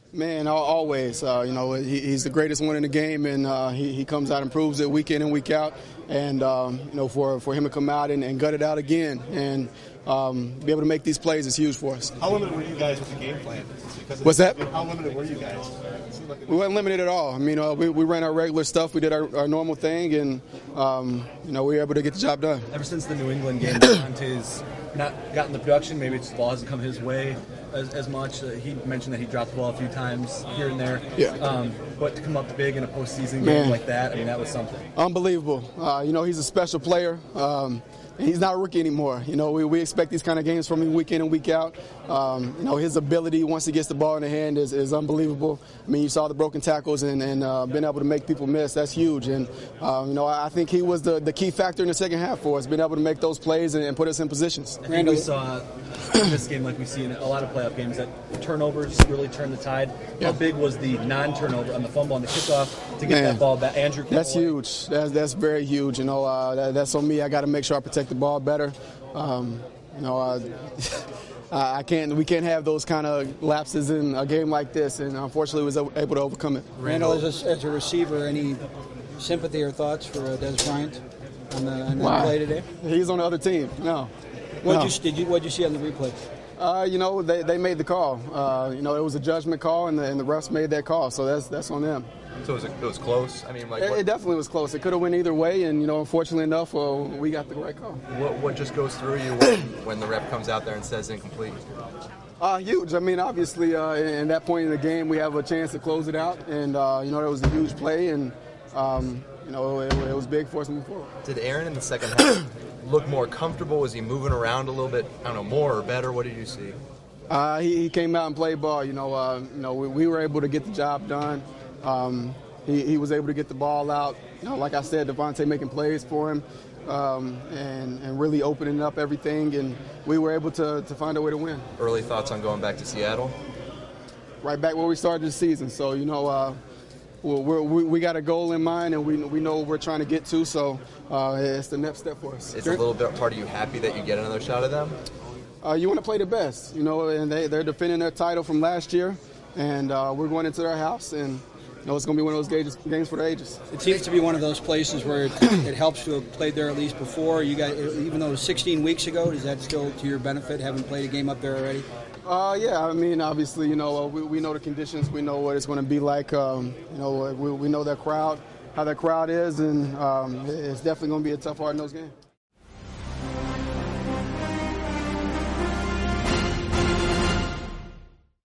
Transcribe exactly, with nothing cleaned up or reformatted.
Man, al- always. Uh, you know, he, he's the greatest one in the game, and uh, he, he comes out and proves it week in and week out. And, um, you know, for, for him to come out and, and gut it out again and um, be able to make these plays is huge for us. How limited were you guys with the game plan? What's that? How limited were you guys? We weren't limited at all. I mean, uh, we, we ran our regular stuff. We did our, our normal thing, and, um, you know, we were able to get the job done. Ever since the New England game, Devontae's not gotten the production. Maybe it's the ball hasn't come his way as, as much. Uh, he mentioned that he dropped the ball a few times here and there. Yeah. Um, but to come up big in a postseason game Man. like that, I mean, that was something. Unbelievable. Uh, you know, he's a special player. Um, and he's not a rookie anymore. You know, we, we expect these kind of games from him week in and week out. Um, you know, his ability once he gets the ball in the hand is, is unbelievable. I mean, you saw the broken tackles and, and uh, being able to make people miss. That's huge. And, um, you know, I think he was the, the key factor in the second half for us, being able to make those plays and, and put us in positions. I think we saw in this game, like we see in a lot of playoff games, that turnovers really turn the tide. Yeah. How big was the non-turnover on the fumble on the kickoff to get Man, that ball back? Andrew, that's huge. That's that's very huge. You know, uh, that, that's on me. I got to make sure I protect the ball better. Um, you know, uh, I can't. We can't have those kind of lapses in a game like this, and unfortunately, was able to overcome it. Randall, as a, as a receiver, any sympathy or thoughts for uh, Des Bryant on the, on the Wow. play today? He's on the other team. No. What no. you did you what you see on the replay? Uh, you know, they, they made the call. Uh, you know, it was a judgment call, and the, and the refs made that call. So that's that's on them. So it was, it was close. I mean, like It, what, it definitely was close. It could have went either way, and you know, unfortunately enough, well, we got the right call. what, what just goes through you when, when the ref comes out there and says incomplete? Uh, huge. I mean, obviously, uh, in, in that point in the game, we have a chance to close it out, and uh, you know, that was a huge play, and um, you know, it, it was big for us moving forward. Did Aaron in the second half look more comfortable? Was he moving around a little bit? I don't know, more or better? What did you see? Uh, he, he came out and played ball. You know, uh, you know, we, we were able to get the job done. Um, he, he was able to get the ball out. You know, like I said, Devontae making plays for him, um, and and really opening up everything, and we were able to to find a way to win. Early thoughts on going back to Seattle? Right back where we started the season. So you know, uh, we're, we're, we we got a goal in mind, and we we know what we're trying to get to. So uh, it's the next step for us. Is a little bit part of you happy that you get another shot at them? Uh, you want to play the best, you know, and they, they're defending their title from last year, and uh, we're going into their house, and you know, it's going to be one of those games, games for the ages. It seems to be one of those places where it, it helps to have played there at least before. You got, even though it was sixteen weeks ago, is that still to your benefit, having played a game up there already? Uh, yeah, I mean, obviously, you know, uh, we, we know the conditions, we know what it's going to be like. Um, you know, we, we know that crowd, how that crowd is, and um, it's definitely going to be a tough, hard-nosed game.